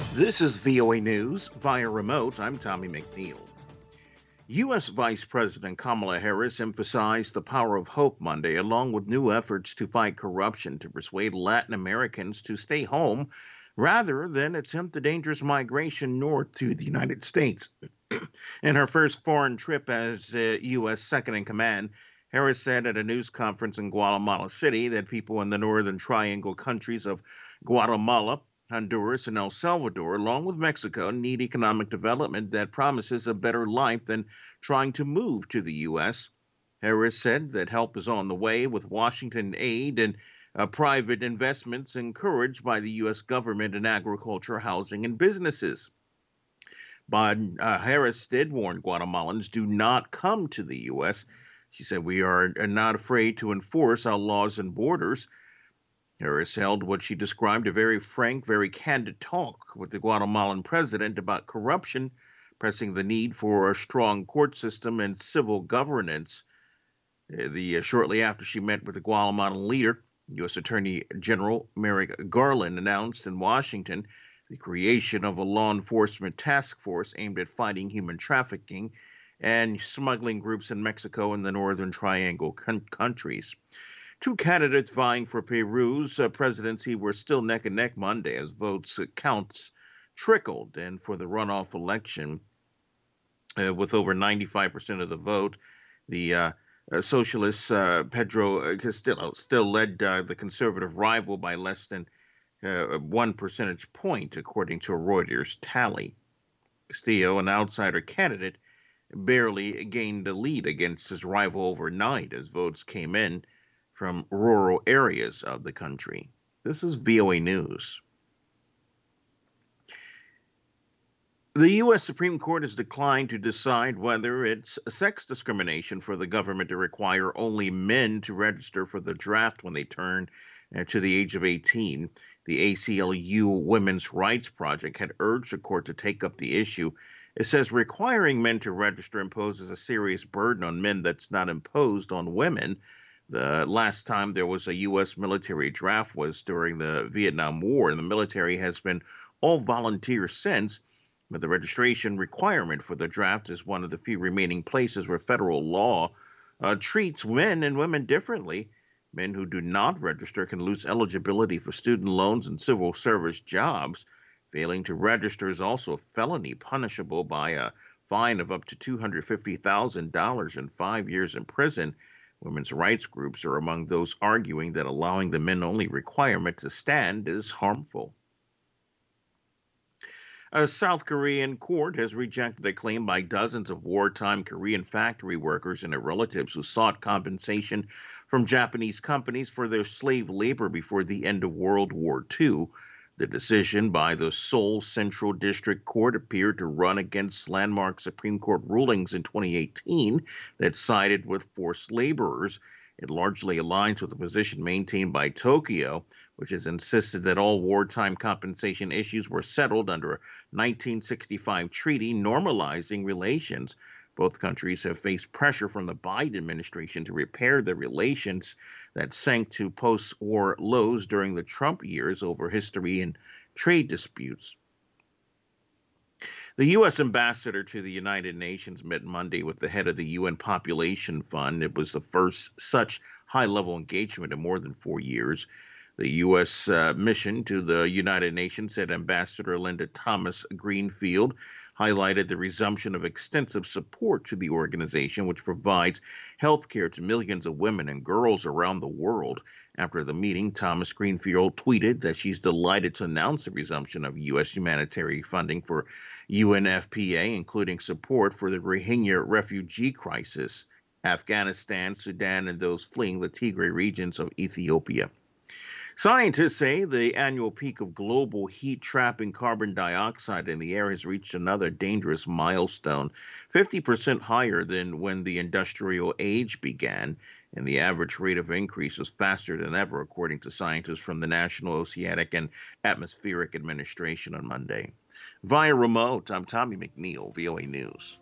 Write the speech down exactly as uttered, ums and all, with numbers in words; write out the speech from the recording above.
This is V O A News via remote. I'm Tommy McNeil. U S. Vice President Kamala Harris emphasized the power of hope Monday, along with new efforts to fight corruption to persuade Latin Americans to stay home rather than attempt the dangerous migration north to the United States. In her first foreign trip as uh, U S second in command, Harris said at a news conference in Guatemala City that people in the Northern Triangle countries of Guatemala, Honduras, and El Salvador, along with Mexico, need economic development that promises a better life than trying to move to the U S. Harris said that help is on the way with Washington aid and uh, private investments encouraged by the U S government in agriculture, housing, and businesses. But uh, Harris did warn Guatemalans do not come to the U S. She said, "We are not afraid to enforce our laws and borders." Harris held what she described a very frank, very candid talk with the Guatemalan president about corruption, pressing the need for a strong court system and civil governance. Uh, The uh, shortly after she met with the Guatemalan leader, U S. Attorney General Merrick Garland announced in Washington the creation of a law enforcement task force aimed at fighting human trafficking and smuggling groups in Mexico and the Northern Triangle con- countries. Two candidates vying for Peru's uh, presidency were still neck and neck Monday as votes uh, counts trickled. And for the runoff election, uh, with over ninety-five percent of the vote, the uh, uh, socialist uh, Pedro Castillo still led uh, the conservative rival by less than uh, one percentage point, according to a Reuters tally. Castillo, an outsider candidate, barely gained a lead against his rival overnight as votes came in from rural areas of the country. This is V O A News. The U S. Supreme Court has declined to decide whether it's sex discrimination for the government to require only men to register for the draft when they turn uh, to the age of eighteen. The A C L U Women's Rights Project had urged the court to take up the issue. It says requiring men to register imposes a serious burden on men that's not imposed on women. The last time there was a U S military draft was during the Vietnam War, and the military has been all volunteer since. But the registration requirement for the draft is one of the few remaining places where federal law uh, treats men and women differently. Men who do not register can lose eligibility for student loans and civil service jobs. Failing to register is also a felony punishable by a fine of up to two hundred fifty thousand dollars and five years in prison. Women's rights groups are among those arguing that allowing the men-only requirement to stand is harmful. A South Korean court has rejected a claim by dozens of wartime Korean factory workers and their relatives who sought compensation from Japanese companies for their slave labor before the end of World War Two. The decision by the Seoul Central District Court appeared to run against landmark Supreme Court rulings in twenty eighteen that sided with forced laborers. It largely aligns with the position maintained by Tokyo, which has insisted that all wartime compensation issues were settled under a nineteen sixty-five treaty normalizing relations. Both countries have faced pressure from the Biden administration to repair the relations that sank to post-war lows during the Trump years over history and trade disputes. The U S ambassador to the United Nations met Monday with the head of the U N Population Fund. It was the first such high-level engagement in more than four years. The U S uh, mission to the United Nations, said Ambassador Linda Thomas Greenfield, highlighted the resumption of extensive support to the organization, which provides health care to millions of women and girls around the world. After the meeting, Thomas Greenfield tweeted that she's delighted to announce the resumption of U S humanitarian funding for U N F P A, including support for the Rohingya refugee crisis, Afghanistan, Sudan, and those fleeing the Tigray regions of Ethiopia. Scientists say the annual peak of global heat trapping carbon dioxide in the air has reached another dangerous milestone, fifty percent higher than when the industrial age began, and the average rate of increase was faster than ever, according to scientists from the National Oceanic and Atmospheric Administration on Monday. Via remote, I'm Tommy McNeil, V O A News.